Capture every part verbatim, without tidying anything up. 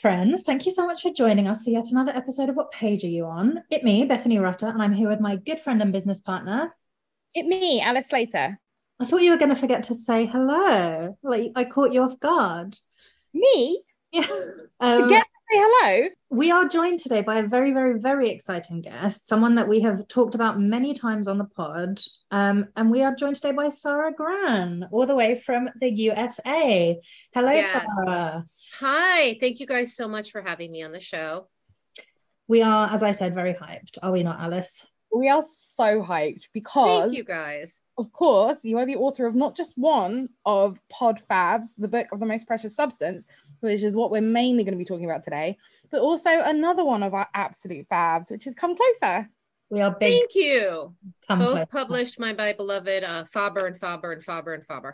friends. Thank you so much for joining us for yet another episode of What Page Are You On? It me, Bethany Rutter, and I'm here with my good friend and business partner. It me, Alice Slater. I thought you were going to forget to say hello. Like I caught you off guard. Me? Yeah. Um, Forget to say hello? we are joined today by a very, very, very exciting guest, someone that we have talked about many times on the pod. Um, and we are joined today by Sarah Gran, all the way from the U S A. Hello, Yes. Sarah. Hi, thank you guys so much for having me on the show. We are, as I said, very hyped. Are we not, Alice? We are so hyped because, Thank you guys. of course, you are the author of not just one of Pod Fabs, the book of the most precious substance, which is what we're mainly going to be talking about today, but also another one of our absolute fabs, which is Come Closer. We are big. Thank you. Come Both closer. published by my beloved uh, Faber and Faber and Faber and Faber.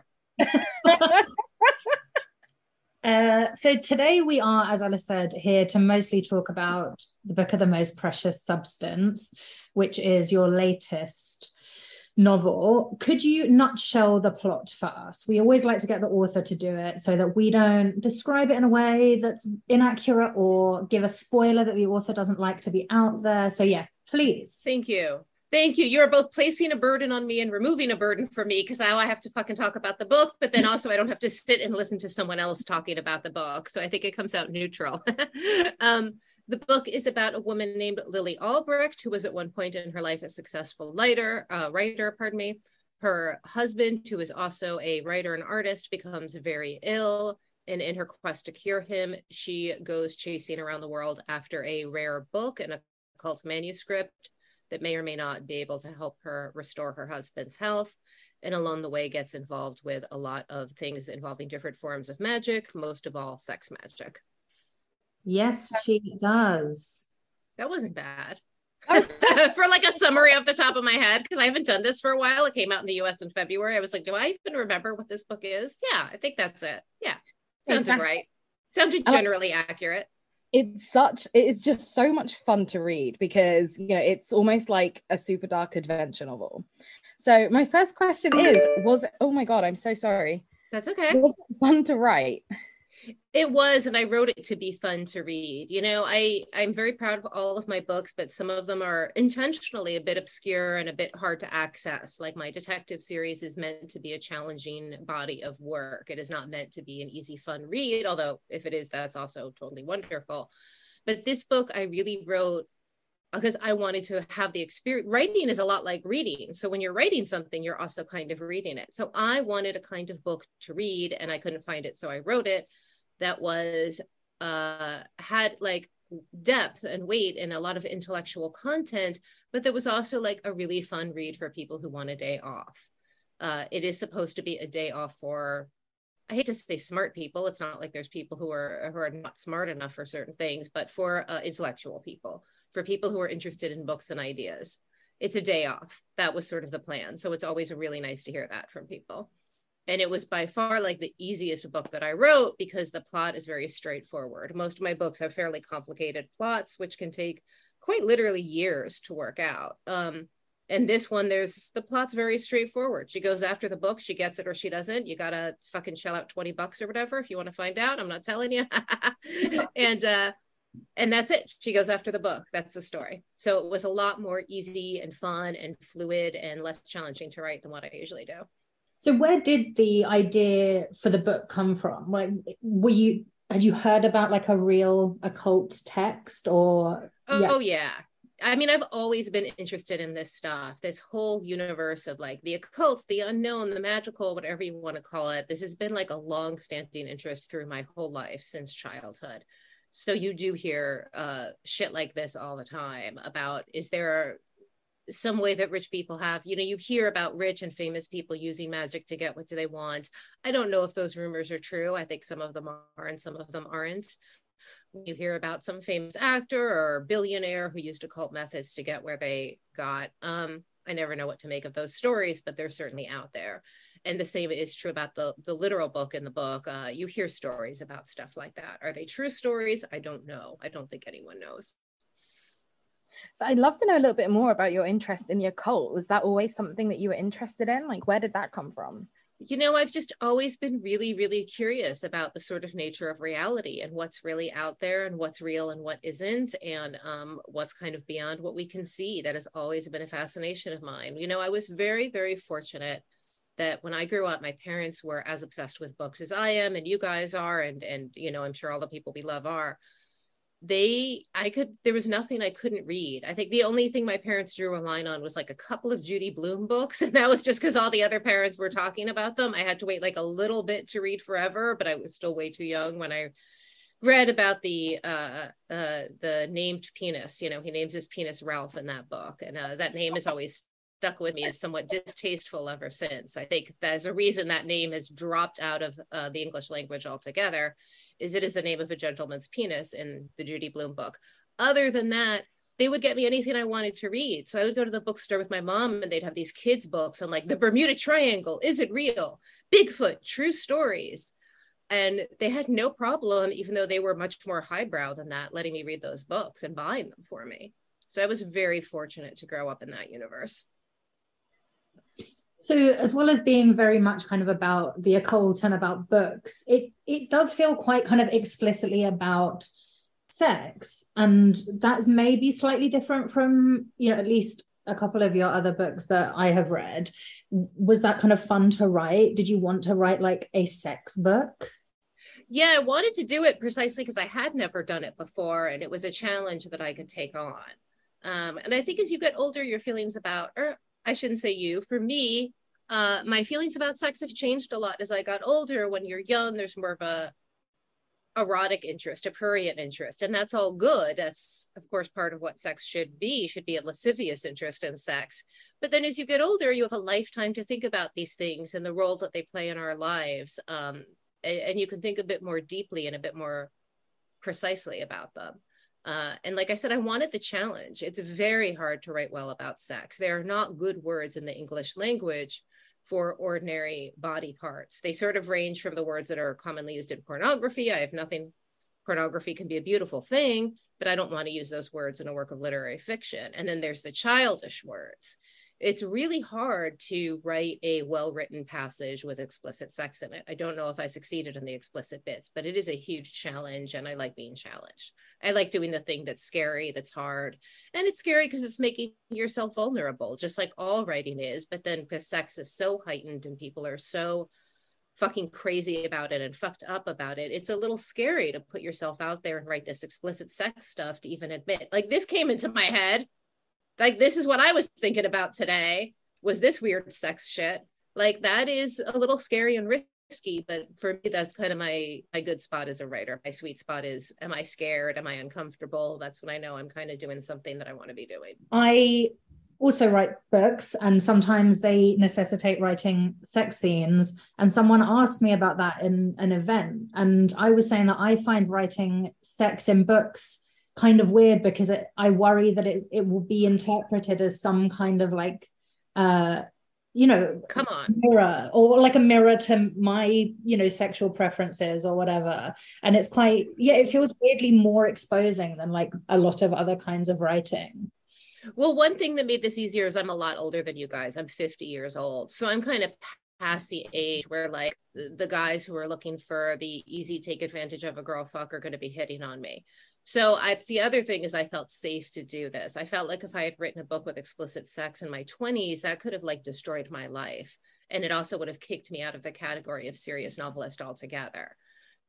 Uh, so today we are, as Alice said, here to mostly talk about the book of the most precious substance, which is your latest novel. Could you nutshell the plot for us? We always like to get the author to do it so that we don't describe it in a way that's inaccurate or give a spoiler that the author doesn't like to be out there. So yeah, please. Thank you. Thank you. You're both placing a burden on me and removing a burden from me because now I have to fucking talk about the book, but then also I don't have to sit and listen to someone else talking about the book. So I think it comes out neutral. um, the book is about a woman named Lily Albrecht, who was at one point in her life a successful writer, uh, writer, pardon me. Her husband, who is also a writer and artist, becomes very ill. And in her quest to cure him, she goes chasing around the world after a rare book and a occult manuscript that may or may not be able to help her restore her husband's health. And along the way gets involved with a lot of things involving different forms of magic, most of all sex magic. Yes, she does. That wasn't bad. For like a summary off the top of my head, because I haven't done this for a while. It came out in the U S in February. I was like, do I even remember what this book is? Yeah, I think that's it. Yeah, sounded Exactly. right. Sounded generally accurate. It's such, it is just so much fun to read because, you know, it's almost like a super dark adventure novel. So my first question is, was it, oh my God, I'm so sorry. That's okay. Was it fun to write? It was, and I wrote it to be fun to read. You know, I, I'm very proud of all of my books, but some of them are intentionally a bit obscure and a bit hard to access. Like my detective series is meant to be a challenging body of work. It is not meant to be an easy, fun read, although if it is, that's also totally wonderful. But this book I really wrote because I wanted to have the experience. Writing is a lot like reading. So when you're writing something, you're also kind of reading it. So I wanted a kind of book to read and I couldn't find it. So I wrote it. That was uh had like depth and weight and a lot of intellectual content, but there was also like a really fun read for people who want a day off. Uh it is supposed to be a day off for, I hate to say smart people, it's not like there's people who are who are not smart enough for certain things, but for uh, intellectual people, for people who are interested in books and ideas. It's a day off. That was sort of the plan. So it's always really nice to hear that from people. And it was by far like the easiest book that I wrote because the plot is very straightforward. Most of my books have fairly complicated plots, which can take quite literally years to work out. Um, and this one, there's the plot's very straightforward. She goes after the book, she gets it or she doesn't. You gotta fucking shell out twenty bucks or whatever if you want to find out. I'm not telling you. and uh, and that's it. She goes after the book. That's the story. So it was a lot more easy and fun and fluid and less challenging to write than what I usually do. So where did the idea for the book come from? Like, were you, had you heard about like a real occult text or? Oh, yeah. yeah. I mean, I've always been interested in this stuff, this whole universe of like the occult, the unknown, the magical, whatever you want to call it. This has been like a long-standing interest through my whole life since childhood. So you do hear uh, shit like this all the time about, is there some way that rich people have, you know, you hear about rich and famous people using magic to get what they want. I don't know if those rumors are true. I think some of them are and some of them aren't. You hear about some famous actor or billionaire who used occult methods to get where they got. Um, I never know what to make of those stories, but they're certainly out there. And the same is true about the, the literal book in the book. Uh, you hear stories about stuff like that. Are they true stories? I don't know. I don't think anyone knows. So I'd love to know a little bit more about your interest in the occult. Was that always something that you were interested in? Like, where did that come from? You know, I've just always been really, really curious about the sort of nature of reality and what's really out there and what's real and what isn't, and um, what's kind of beyond what we can see. That has always been a fascination of mine. You know, I was very, very fortunate that when I grew up, my parents were as obsessed with books as I am, and you guys are, and and you know, I'm sure all the people we love are. They I could there was nothing I couldn't read. I think the only thing my parents drew a line on was like a couple of Judy Blume books, and that was just because all the other parents were talking about them. I had to wait like a little bit to read forever, but I was still way too young when I read about the uh uh the named penis. You know, he names his penis Ralph in that book, and uh, that name has always stuck with me as somewhat distasteful ever since. I think there's a reason that name has dropped out of uh, the English language altogether, is it is the name of a gentleman's penis in the Judy Blume book. Other than that, they would get me anything I wanted to read. So I would go to the bookstore with my mom, and they'd have these kids' books on like the Bermuda Triangle, is it real? Bigfoot, true stories. And they had no problem, even though they were much more highbrow than that, letting me read those books and buying them for me. So I was very fortunate to grow up in that universe. So as well as being very much kind of about the occult and about books, it it does feel quite kind of explicitly about sex. And that's maybe slightly different from, you know, at least a couple of your other books that I have read. Was that kind of fun to write? Did you want to write like a sex book? Yeah, I wanted to do it precisely because I had never done it before, and it was a challenge that I could take on. Um, and I think as you get older, your feelings about, or I shouldn't say you, for me, uh, my feelings about sex have changed a lot as I got older. When you're young, there's more of a erotic interest, a prurient interest, and that's all good. That's, of course, part of what sex should be, should be a lascivious interest in sex. But then as you get older, you have a lifetime to think about these things and the role that they play in our lives. Um, and, and you can think a bit more deeply and a bit more precisely about them. Uh, and like I said, I wanted the challenge. It's very hard to write well about sex. There are not good words in the English language for ordinary body parts. They sort of range from the words that are commonly used in pornography. I have nothing, pornography can be a beautiful thing, but I don't want to use those words in a work of literary fiction. And then there's the childish words. It's really hard to write a well-written passage with explicit sex in it. I don't know if I succeeded in the explicit bits, but it is a huge challenge, and I like being challenged. I like doing the thing that's scary, that's hard. And it's scary because it's making yourself vulnerable, just like all writing is. But then because sex is so heightened and people are so fucking crazy about it and fucked up about it, it's a little scary to put yourself out there and write this explicit sex stuff to even admit. Like, this came into my head. Like, this is what I was thinking about today, was this weird sex shit. Like, that is a little scary and risky, but for me, that's kind of my, my good spot as a writer. My sweet spot is, am I scared? Am I uncomfortable? That's when I know I'm kind of doing something that I want to be doing. I also write books, and sometimes they necessitate writing sex scenes. And someone asked me about that in an event. And I was saying that I find writing sex in books kind of weird because it, I worry that it, it will be interpreted as some kind of like, uh, you know, come on, mirror, or like a mirror to my, you know, sexual preferences or whatever. And it's quite, yeah, it feels weirdly more exposing than like a lot of other kinds of writing. Well, one thing that made this easier is I'm a lot older than you guys. I'm fifty years old. So I'm kind of past the age where like the guys who are looking for the easy take advantage of a girl fuck are going to be hitting on me. So it's the other thing is I felt safe to do this. I felt like if I had written a book with explicit sex in my twenties, that could have like destroyed my life. And it also would have kicked me out of the category of serious novelist altogether.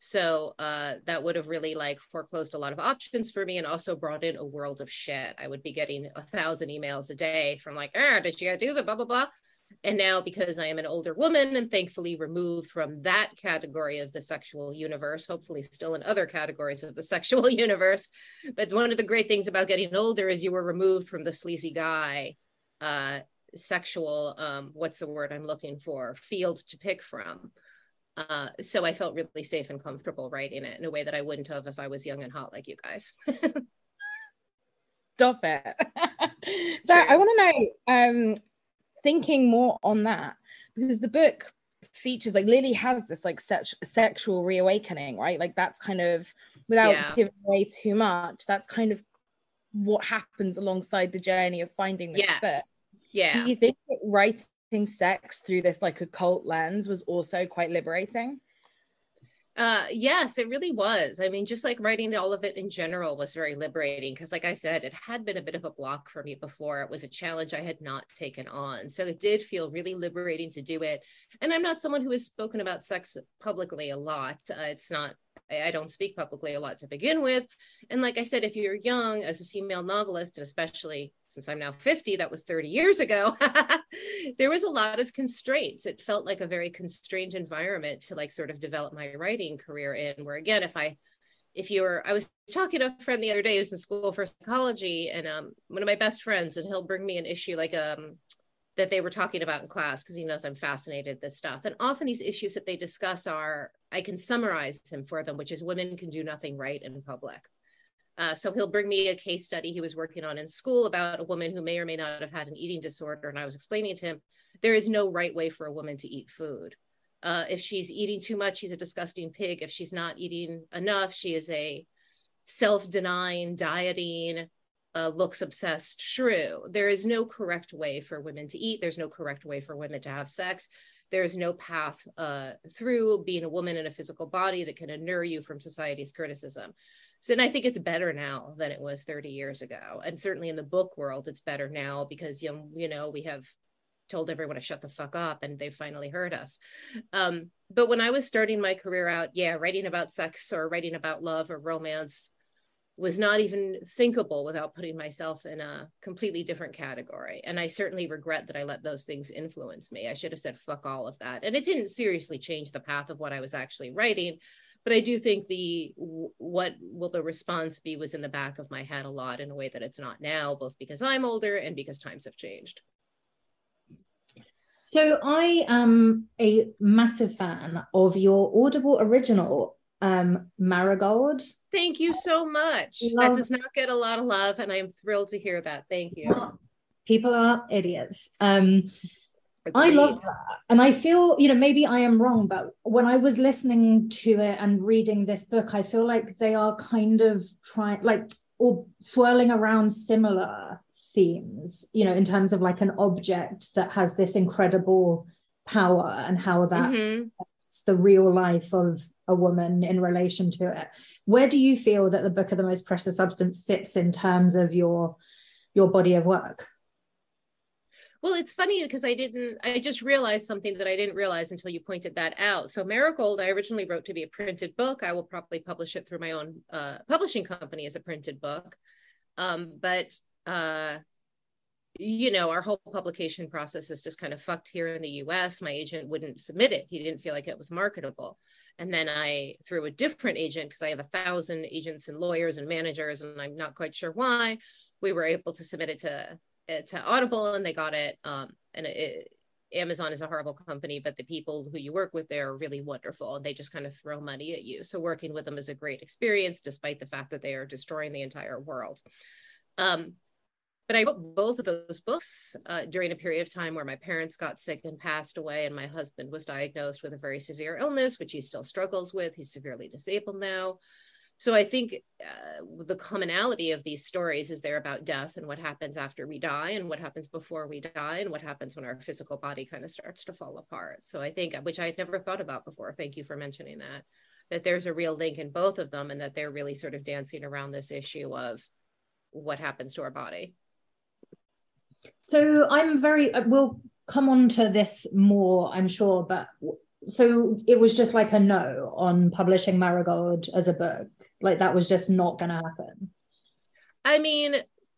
So uh, that would have really like foreclosed a lot of options for me and also brought in a world of shit. I would be getting a thousand emails a day from like, ah, did you do the blah, blah, blah. And now because I am an older woman and thankfully removed from that category of the sexual universe, hopefully still in other categories of the sexual universe. But one of the great things about getting older is you were removed from the sleazy guy, uh, sexual, um, what's the word I'm looking for, field to pick from. Uh, so I felt really safe and comfortable writing it in a way that I wouldn't have if I was young and hot like you guys. Stop it. So I want to know, um, thinking more on that, because the book features like Lily has this like sex- sexual reawakening, right? Like that's kind of, without yeah. giving away too much, that's kind of what happens alongside the journey of finding this yes. book. Yeah. Do you think that writing sex through this like occult lens was also quite liberating? Uh, yes, it really was. I mean, just like writing all of it in general was very liberating because, like I said, it had been a bit of a block for me before. It was a challenge I had not taken on. So it did feel really liberating to do it. And I'm not someone who has spoken about sex publicly a lot. Uh, it's not, I don't speak publicly a lot to begin with. And like I said, if you're young as a female novelist, and especially since I'm now fifty, that was thirty years ago, there was a lot of constraints. It felt like a very constrained environment to like sort of develop my writing career in, where again, if I, if you're, I was talking to a friend the other day who's in school for psychology, and um, one of my best friends, and he'll bring me an issue like um, that they were talking about in class because he knows I'm fascinated with this stuff. And often these issues that they discuss are, I can summarize them for them, which is women can do nothing right in public. Uh, so he'll bring me a case study he was working on in school about a woman who may or may not have had an eating disorder. And I was explaining to him, there is no right way for a woman to eat food. Uh, if she's eating too much, she's a disgusting pig. If she's not eating enough, she is a self-denying, dieting, uh, looks obsessed shrew. There is no correct way for women to eat. There's no correct way for women to have sex. There is no path uh, through being a woman in a physical body that can inure you from society's criticism. So, and I think it's better now than it was thirty years ago. And certainly in the book world, it's better now because, you know, you know, we have told everyone to shut the fuck up and they finally heard us. Um, but when I was starting my career out, yeah, writing about sex or writing about love or romance was not even thinkable without putting myself in a completely different category. And I certainly regret that I let those things influence me. I should have said, fuck all of that. And it didn't seriously change the path of what I was actually writing. But I do think the, what will the response be was in the back of my head a lot in a way that it's not now, both because I'm older and because times have changed. So I am a massive fan of your Audible original, um, Marigold. Thank you so much. Love. That does not get a lot of love, and I am thrilled to hear that. Thank you. People are idiots. Um, I love that. And I feel, you know, maybe I am wrong, but when I was listening to it and reading this book, I feel like they are kind of trying, like, or swirling around similar themes, you know, in terms of like an object that has this incredible power and how that mm-hmm. affects the real life of a woman in relation to it. Where do you feel that the Book of the Most Precious Substance sits in terms of your your body of work? Well, it's funny because I didn't, I just realized something that I didn't realize until you pointed that out. So Marigold, I originally wrote to be a printed book. I will probably publish it through my own uh, publishing company as a printed book. Um, but, uh, you know, our whole publication process is just kind of fucked here in the U S. My agent wouldn't submit it. He didn't feel like it was marketable. And then I, through a different agent, because I have a thousand agents and lawyers and managers, and I'm not quite sure why, we were able to submit it to to Audible, and they got it. Um, and it, Amazon is a horrible company, but the people who you work with there are really wonderful, and they just kind of throw money at you. So working with them is a great experience, despite the fact that they are destroying the entire world. Um, but I wrote both of those books uh, during a period of time where my parents got sick and passed away, and my husband was diagnosed with a very severe illness, which he still struggles with. He's severely disabled now. So I think uh, the commonality of these stories is they're about death and what happens after we die and what happens before we die and what happens when our physical body kind of starts to fall apart. So I think, which I had never thought about before, thank you for mentioning that, that there's a real link in both of them and that they're really sort of dancing around this issue of what happens to our body. So I'm very, we'll come on to this more, I'm sure, but so it was just like a no on publishing Marigold as a book. Like that was just not going to happen. I mean,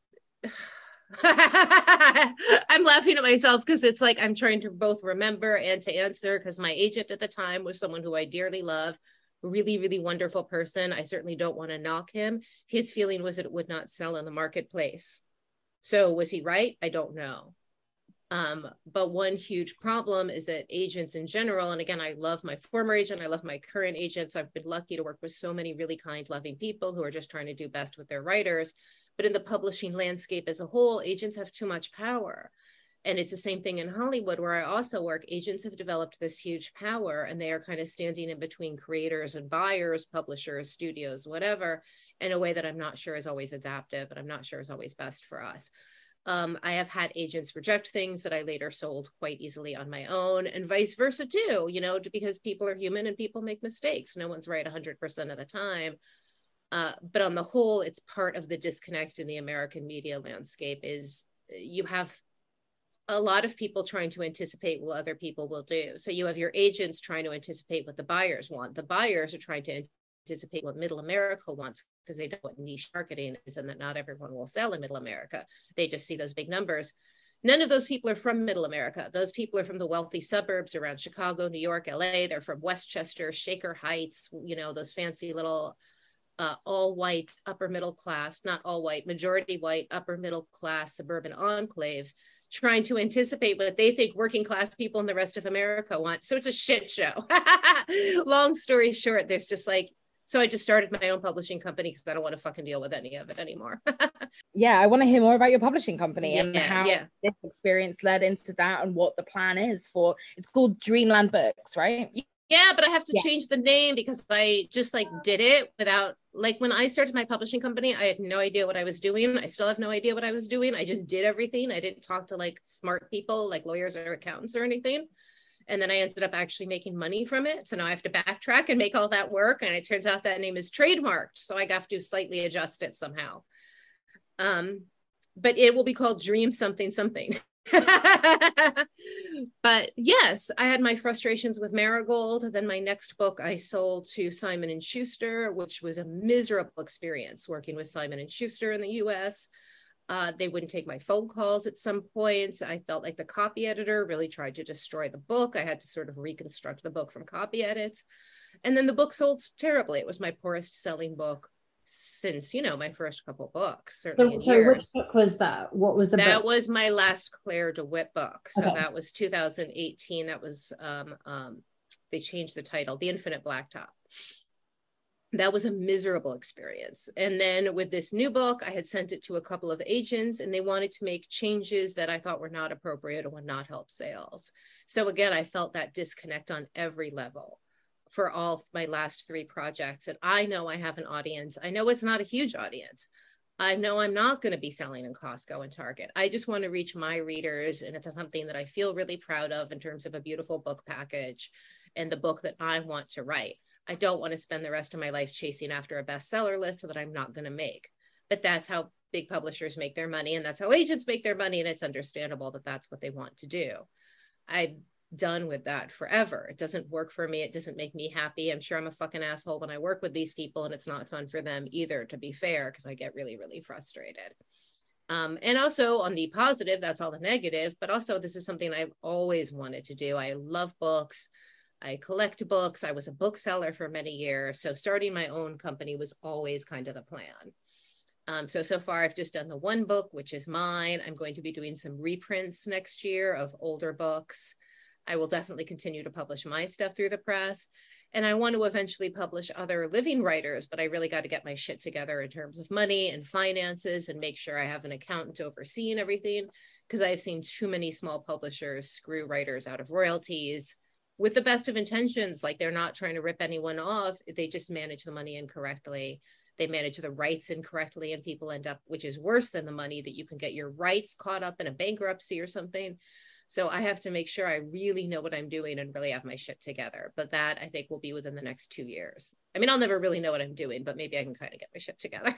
I'm laughing at myself because it's like I'm trying to both remember and to answer, because my agent at the time was someone who I dearly love, a really, really wonderful person. I certainly don't want to knock him. His feeling was that it would not sell in the marketplace. So was he right? I don't know. Um, but one huge problem is that agents in general, and again, I love my former agent, I love my current agents. I've been lucky to work with so many really kind, loving people who are just trying to do best with their writers. But in the publishing landscape as a whole, agents have too much power. And it's the same thing in Hollywood, where I also work. Agents have developed this huge power, and they are kind of standing in between creators and buyers, publishers, studios, whatever, in a way that I'm not sure is always adaptive, and I'm not sure is always best for us. Um, I have had agents reject things that I later sold quite easily on my own, and vice versa too, you know, because people are human and people make mistakes. No one's right one hundred percent of the time. Uh, but on the whole, it's part of the disconnect in the American media landscape is you have a lot of people trying to anticipate what other people will do. So you have your agents trying to anticipate what the buyers want. The buyers are trying to anticipate what middle America wants because they know what niche marketing is and that not everyone will sell in middle America. They just see those big numbers. None of those people are from middle America. Those people are from the wealthy suburbs around Chicago, New York, L A. They're from Westchester, Shaker Heights, you know, those fancy little uh, all white, upper middle class, not all white, majority white, upper middle class suburban enclaves, trying to anticipate what they think working class people in the rest of America want. So it's a shit show. Long story short, there's just like, so I just started my own publishing company because I don't want to fucking deal with any of it anymore. Yeah, I want to hear more about your publishing company yeah, and how yeah. this experience led into that and what the plan is for, it's called Dreamland Books, right? Yeah, but I have to yeah. change the name because I just like did it without, like when I started my publishing company, I had no idea what I was doing. I still have no idea what I was doing. I just did everything. I didn't talk to like smart people, like lawyers or accountants or anything. And then I ended up actually making money from it. So now I have to backtrack and make all that work. And it turns out that name is trademarked. So I have to slightly adjust it somehow. Um, but it will be called Dream Something Something. But yes, I had my frustrations with Marigold. Then my next book I sold to Simon and Schuster, which was a miserable experience working with Simon and Schuster in the U S. Uh, they wouldn't take my phone calls at some points. I felt like the copy editor really tried to destroy the book. I had to sort of reconstruct the book from copy edits. And then the book sold terribly. It was my poorest selling book since, you know, my first couple books, certainly. So, so which book was that? What was the that book? was my last Claire DeWitt book. So okay. That was two thousand eighteen. That was, um, um, they changed the title, The Infinite Blacktop. That was a miserable experience. And then with this new book, I had sent it to a couple of agents and they wanted to make changes that I thought were not appropriate or would not help sales. So again, I felt that disconnect on every level for all my last three projects. And I know I have an audience. I know it's not a huge audience. I know I'm not going to be selling in Costco and Target. I just want to reach my readers. And it's something that I feel really proud of in terms of a beautiful book package and the book that I want to write. I don't want to spend the rest of my life chasing after a bestseller list that I'm not going to make. But that's how big publishers make their money. And that's how agents make their money. And it's understandable that that's what they want to do. I've done with that forever. It doesn't work for me. It doesn't make me happy. I'm sure I'm a fucking asshole when I work with these people and it's not fun for them either, to be fair, because I get really, really frustrated. Um, and also on the positive, that's all the negative, but also this is something I've always wanted to do. I love books. I collect books. I was a bookseller for many years. So starting my own company was always kind of the plan. Um, so, so far I've just done the one book, which is mine. I'm going to be doing some reprints next year of older books. I will definitely continue to publish my stuff through the press. And I want to eventually publish other living writers, but I really got to get my shit together in terms of money and finances and make sure I have an accountant overseeing everything, because I've seen too many small publishers screw writers out of royalties with the best of intentions. Like they're not trying to rip anyone off. They just manage the money incorrectly. They manage the rights incorrectly and people end up, which is worse than the money, that you can get your rights caught up in a bankruptcy or something. So I have to make sure I really know what I'm doing and really have my shit together. But that I think will be within the next two years. I mean, I'll never really know what I'm doing, but maybe I can kind of get my shit together.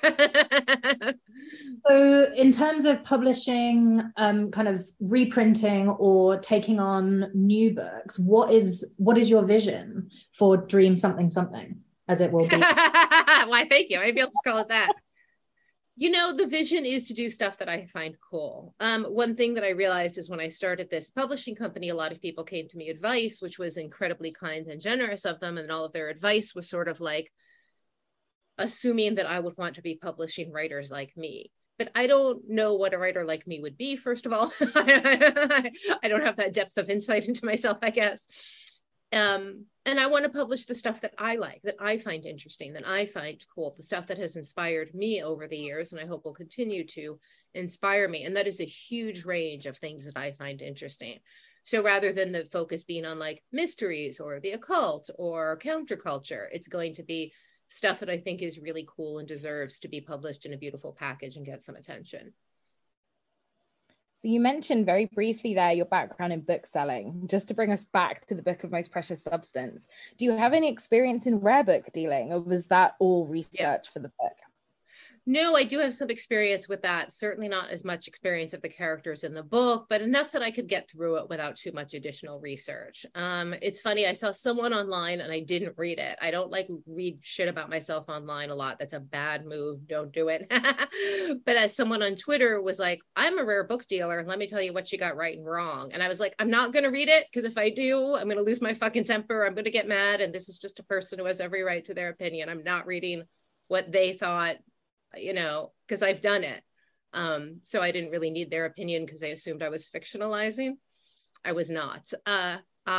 So in terms of publishing, um, kind of reprinting or taking on new books, what is what is your vision for Dream Something Something, as it will be? Why, thank you. Maybe I'll just call it that. You know, the vision is to do stuff that I find cool. Um, one thing that I realized is when I started this publishing company, a lot of people came to me advice, which was incredibly kind and generous of them. And all of their advice was sort of like assuming that I would want to be publishing writers like me. But I don't know what a writer like me would be, first of all. I don't have that depth of insight into myself, I guess. Um, and I want to publish the stuff that I like, that I find interesting, that I find cool, the stuff that has inspired me over the years, and I hope will continue to inspire me. And that is a huge range of things that I find interesting. So rather than the focus being on like mysteries or the occult or counterculture, it's going to be stuff that I think is really cool and deserves to be published in a beautiful package and get some attention. So you mentioned very briefly there your background in book selling. Just to bring us back to the Book of Most Precious Substance, do you have any experience in rare book dealing, or was that all research yeah. for the book? No, I do have some experience with that. Certainly not as much experience of the characters in the book, but enough that I could get through it without too much additional research. Um, it's funny, I saw someone online and I didn't read it. I don't like read shit about myself online a lot. That's a bad move. Don't do it. But as someone on Twitter was like, I'm a rare book dealer. Let me tell you what she got right and wrong. And I was like, I'm not going to read it, because if I do, I'm going to lose my fucking temper. I'm going to get mad. And this is just a person who has every right to their opinion. I'm not reading what they thought, you know, because I've done it. Um, so I didn't really need their opinion because they assumed I was fictionalizing. I was not. Uh,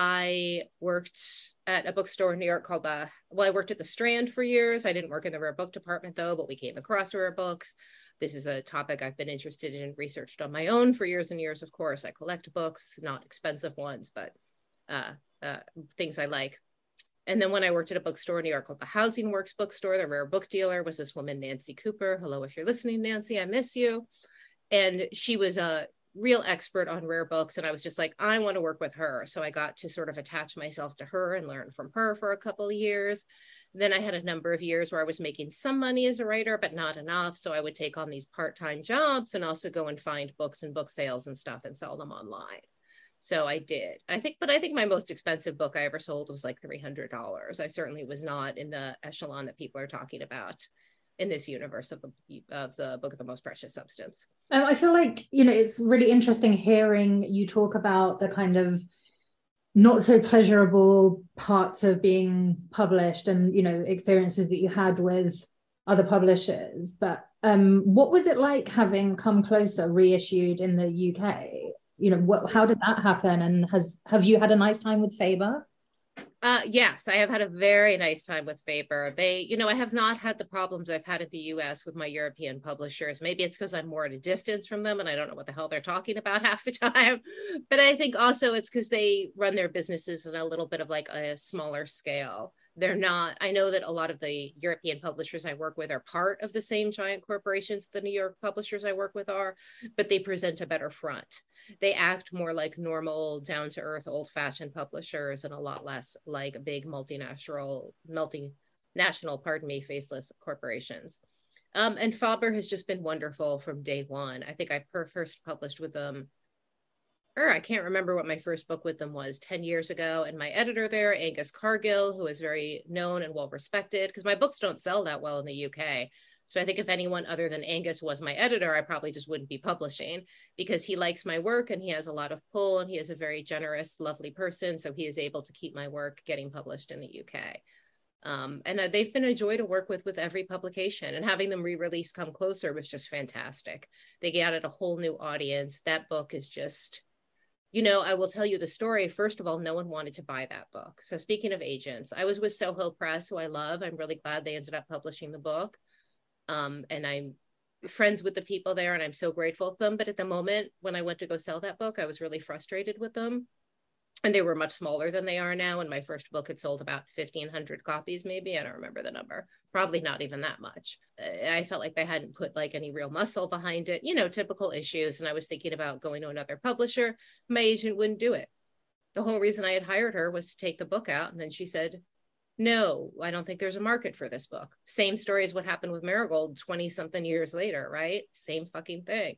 I worked at a bookstore in New York called the, well, I worked at the Strand for years. I didn't work in the rare book department though, but we came across rare books. This is a topic I've been interested in and researched on my own for years and years, of course. I collect books, not expensive ones, but uh, uh, things I like. And then when I worked at a bookstore in New York called the Housing Works bookstore, the rare book dealer was this woman, Nancy Cooper. Hello, if you're listening, Nancy, I miss you. And she was a real expert on rare books. And I was just like, I want to work with her. So I got to sort of attach myself to her and learn from her for a couple of years. Then I had a number of years where I was making some money as a writer, but not enough. So I would take on these part-time jobs and also go and find books and book sales and stuff and sell them online. So I did, I think, but I think my most expensive book I ever sold was like three hundred dollars. I certainly was not in the echelon that people are talking about in this universe of the, of the Book of the Most Precious Substance. Um, I feel like, you know, it's really interesting hearing you talk about the kind of not so pleasurable parts of being published and, you know, experiences that you had with other publishers. But um, what was it like having Come Closer reissued in the U K? You know, what, how did that happen? And has have you had a nice time with Faber? Uh, yes, I have had a very nice time with Faber. They, you know, I have not had the problems I've had in the U S with my European publishers. Maybe it's because I'm more at a distance from them and I don't know what the hell they're talking about half the time. But I think also it's because they run their businesses in a little bit of like a smaller scale. They're not, I know that a lot of the European publishers I work with are part of the same giant corporations the New York publishers I work with are, but they present a better front. They act more like normal, down-to-earth, old-fashioned publishers and a lot less like big multinational, multinational, pardon me, faceless corporations. Um, and Faber has just been wonderful from day one. I think I per first published with them Or I can't remember what my first book with them was ten years ago. And my editor there, Angus Cargill, who is very known and well respected, because my books don't sell that well in the U K. So I think if anyone other than Angus was my editor, I probably just wouldn't be publishing, because he likes my work and he has a lot of pull and he is a very generous, lovely person. So he is able to keep my work getting published in the U K. Um, and uh, they've been a joy to work with with every publication, and having them re-release Come Closer was just fantastic. They gathered a whole new audience. That book is just... You know, I will tell you the story. First of all, no one wanted to buy that book. So speaking of agents, I was with Soho Press, who I love. I'm really glad they ended up publishing the book. Um, and I'm friends with the people there and I'm so grateful to them. But at the moment when I went to go sell that book, I was really frustrated with them. And they were much smaller than they are now. And my first book had sold about fifteen hundred copies, maybe. I don't remember the number. Probably not even that much. I felt like they hadn't put like any real muscle behind it, you know, typical issues. And I was thinking about going to another publisher. My agent wouldn't do it. The whole reason I had hired her was to take the book out. And then she said, no, I don't think there's a market for this book. Same story as what happened with Marigold twenty something years later, right? Same fucking thing.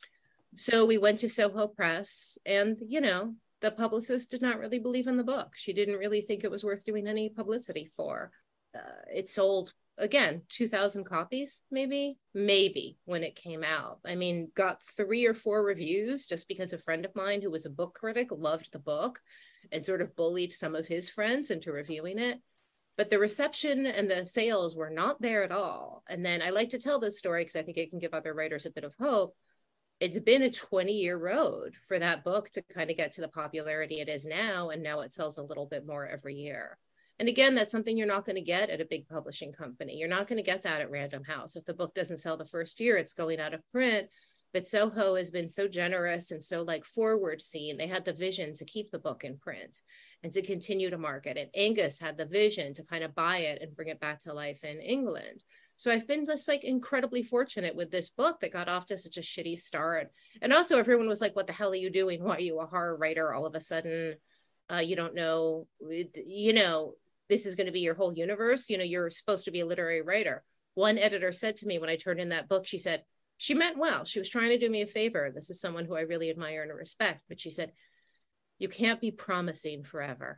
So we went to Soho Press and, you know, the publicist did not really believe in the book. She didn't really think it was worth doing any publicity for. Uh, it sold, again, two thousand copies, maybe, maybe when it came out. I mean, got three or four reviews just because a friend of mine who was a book critic loved the book and sort of bullied some of his friends into reviewing it. But the reception and the sales were not there at all. And then I like to tell this story because I think it can give other writers a bit of hope. It's been a twenty year road for that book to kind of get to the popularity it is now. And now it sells a little bit more every year. And again, that's something you're not going to get at a big publishing company. You're not going to get that at Random House. If the book doesn't sell the first year, it's going out of print. But Soho has been so generous and so like forward seen. They had the vision to keep the book in print and to continue to market it. Angus had the vision to kind of buy it and bring it back to life in England. So I've been just like incredibly fortunate with this book that got off to such a shitty start. And also everyone was like, what the hell are you doing? Why are you a horror writer all of a sudden? Uh, you don't know, you know, this is going to be your whole universe. You know, you're supposed to be a literary writer. One editor said to me when I turned in that book, she said, she meant well. She was trying to do me a favor. This is someone who I really admire and respect. But she said, you can't be promising forever.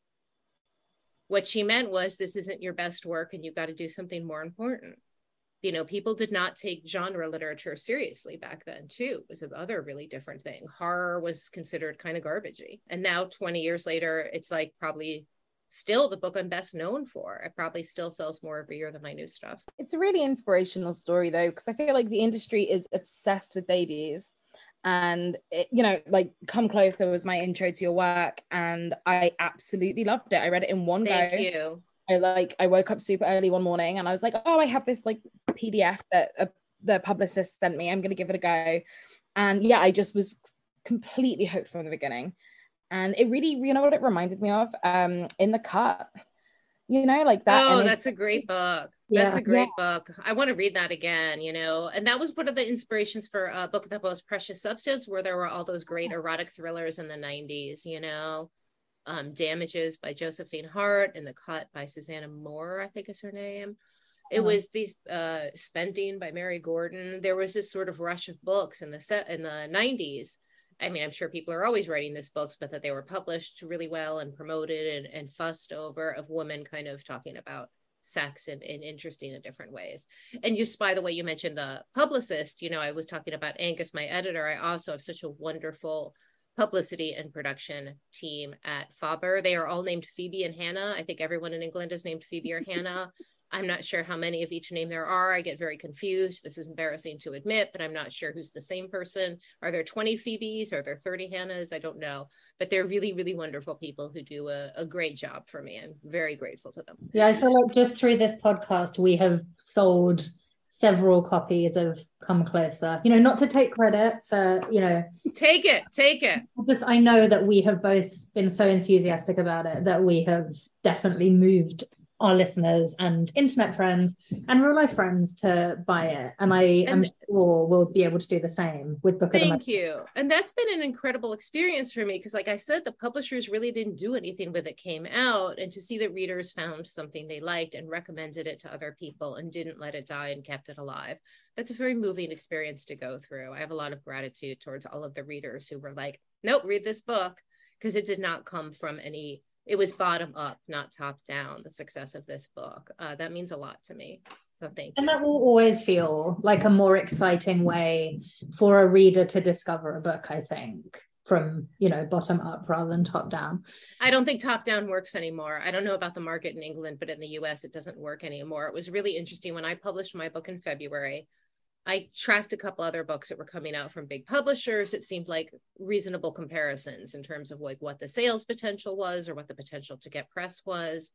What she meant was this isn't your best work and you've got to do something more important. You know, people did not take genre literature seriously back then too. It was another really different thing. Horror was considered kind of garbagey. And now twenty years later, it's like probably still the book I'm best known for. It probably still sells more every year than my new stuff. It's a really inspirational story though, because I feel like the industry is obsessed with debuts. And it, you know, like Come Closer was my intro to your work, and I absolutely loved it. I read it in one Thank go. Thank you. I like I woke up super early one morning and I was like, oh, I have this like P D F that uh, the publicist sent me. I'm gonna give it a go. And yeah, I just was completely hooked from the beginning. And it really, you know what it reminded me of? Um, In the Cut. You know, like that. Oh, and that's a great book. Yeah. That's a great Yeah. book. I want to read that again, you know. And that was one of the inspirations for a book, The Most Precious Substance, where there were all those great erotic thrillers in the nineties, you know. Um, Damages by Josephine Hart, and The Cut by Susanna Moore, I think is her name. It Uh-huh. was these uh, Spending by Mary Gordon. There was this sort of rush of books in the set in the nineties. I mean, I'm sure people are always writing these books, but that they were published really well and promoted and, and fussed over, of women kind of talking about sex in, in interesting and different ways. And just by the way, you mentioned the publicist, you know, I was talking about Angus, my editor. I also have such a wonderful publicity and production team at Faber. They are all named Phoebe and Hannah. I think everyone in England is named Phoebe or Hannah. I'm not sure how many of each name there are. I get very confused. This is embarrassing to admit, but I'm not sure who's the same person. Are there twenty Phoebes? Are there thirty Hannahs? I don't know. But they're really, really wonderful people who do a, a great job for me. I'm very grateful to them. Yeah, I feel like just through this podcast, we have sold several copies of Come Closer. You know, not to take credit for, you know. Take it, take it. Because I know that we have both been so enthusiastic about it that we have definitely moved our listeners and internet friends and real life friends to buy it, and I and am sure we'll be able to do the same with Book of the Thank you. And that's been an incredible experience for me, because like I said, the publishers really didn't do anything with it came out, and to see that readers found something they liked and recommended it to other people and didn't let it die and kept it alive, that's a very moving experience to go through. I have a lot of gratitude towards all of the readers who were like, nope, read this book, because it did not come from any It was bottom up, not top down, the success of this book. Uh, that means a lot to me. So thank you. And that will always feel like a more exciting way for a reader to discover a book, I think, from, you know, bottom up rather than top down. I don't think top down works anymore. I don't know about the market in England, but in the U S, it doesn't work anymore. It was really interesting when I published my book in February. I tracked a couple other books that were coming out from big publishers. It seemed like reasonable comparisons in terms of like what the sales potential was or what the potential to get press was.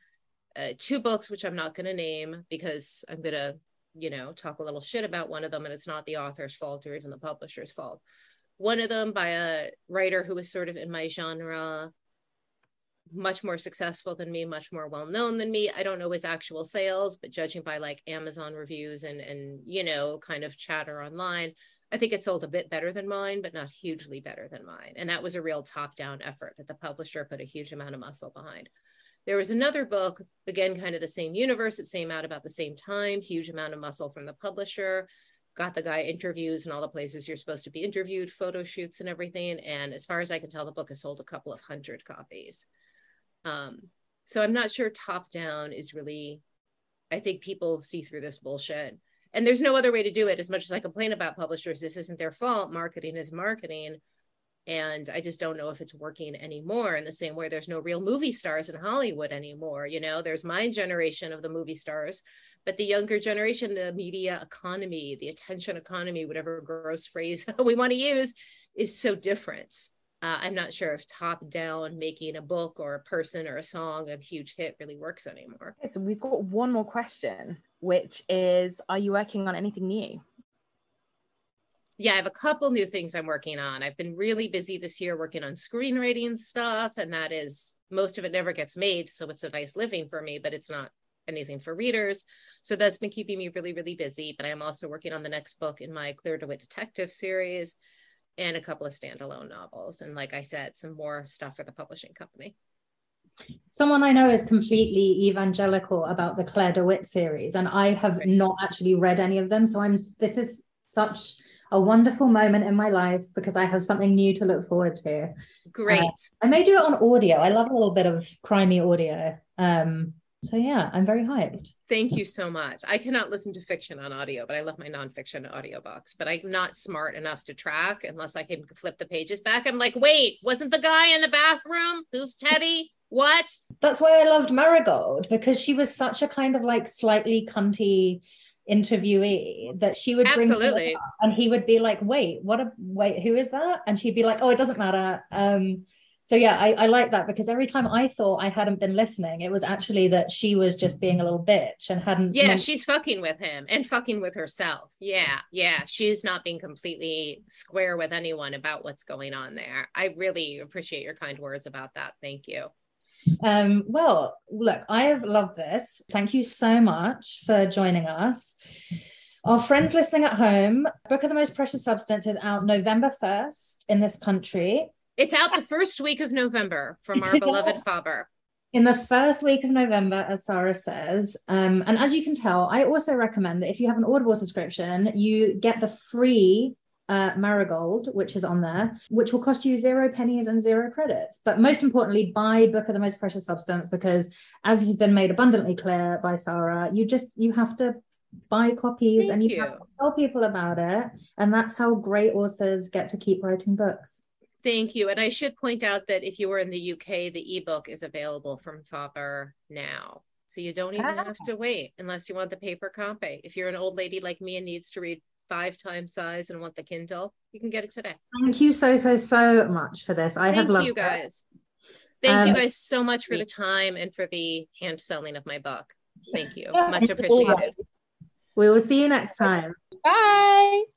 Uh, two books, which I'm not going to name because I'm going to, you know, talk a little shit about one of them, and it's not the author's fault or even the publisher's fault. One of them by a writer who was sort of in my genre, much more successful than me, much more well-known than me. I don't know his actual sales, but judging by like Amazon reviews and, and, you know, kind of chatter online, I think it sold a bit better than mine, but not hugely better than mine. And that was a real top-down effort that the publisher put a huge amount of muscle behind. There was another book, again, kind of the same universe. It came out about the same time, huge amount of muscle from the publisher, got the guy interviews in all the places you're supposed to be interviewed, photo shoots and everything. And as far as I can tell, the book has sold a couple of hundred copies. Um, so I'm not sure top down is really, I think people see through this bullshit. And there's no other way to do it. As much as I complain about publishers, this isn't their fault. Marketing is marketing. And I just don't know if it's working anymore in the same way there's no real movie stars in Hollywood anymore. You know, there's my generation of the movie stars, but the younger generation, the media economy, the attention economy, whatever gross phrase we want to use, is so different. Uh, I'm not sure if top down making a book or a person or a song a huge hit really works anymore. Okay, so we've got one more question, which is, are you working on anything new? Yeah, I have a couple new things I'm working on. I've been really busy this year working on screenwriting stuff, and that is, most of it never gets made, so it's a nice living for me, but it's not anything for readers. So that's been keeping me really, really busy. But I'm also working on the next book in my Claire DeWitt detective series and a couple of standalone novels. And like I said, some more stuff for the publishing company. Someone I know is completely evangelical about the Claire DeWitt series, and I have Right. not actually read any of them. So I'm this is such a wonderful moment in my life because I have something new to look forward to. Great. Uh, I may do it on audio. I love a little bit of crimey audio. Um, so yeah, I'm very hyped. Thank you so much. I cannot listen to fiction on audio, but I love my nonfiction audiobooks. But I'm not smart enough to track unless I can flip the pages back. I'm like, wait, wasn't the guy in the bathroom? Who's Teddy? What? That's why I loved Marigold, because she was such a kind of like slightly cunty interviewee that she would bring Absolutely. and he would be like, wait, what a wait, who is that? And she'd be like, oh, it doesn't matter. Um, so yeah, I, I like that, because every time I thought I hadn't been listening, it was actually that she was just being a little bitch and hadn't. Yeah, meant- she's fucking with him and fucking with herself. Yeah, yeah. She's not being completely square with anyone about what's going on there. I really appreciate your kind words about that. Thank you. Um, well, look, I have loved this. Thank you so much for joining us. Our friends listening at home, Book of the Most Precious Substance is out November first in this country. It's out the first week of November from our It's beloved out. Faber. In the first week of November, as Sarah says. Um, and as you can tell, I also recommend that if you have an Audible subscription, you get the free uh, Marigold, which is on there, which will cost you zero pennies and zero credits. But most importantly, buy Book of the Most Precious Substance, because as has been made abundantly clear by Sarah, you just, you have to buy copies. Thank and you, you. have to tell people about it. And that's how great authors get to keep writing books. Thank you. And I should point out that if you were in the U K, the ebook is available from Faber now. So you don't even Ah. have to wait unless you want the paper copy. If you're an old lady like me and needs to read five times size and want the Kindle, you can get it today. Thank you so, so, so much for this. I Thank have loved you it. guys. Thank Um, you guys so much for the time and for the hand selling of my book. Thank you. Yeah, Much thank you. appreciated. We will see you next time. Bye.